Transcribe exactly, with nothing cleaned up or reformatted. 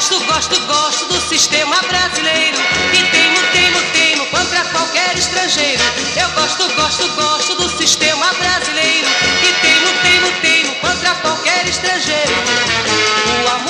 gosto, gosto, gosto do sistema brasileiro. E teimo, teimo, teimo contra qualquer estrangeiro. Eu gosto, gosto, gosto do sistema brasileiro. E teimo, teimo, teimo contra qualquer estrangeiro. O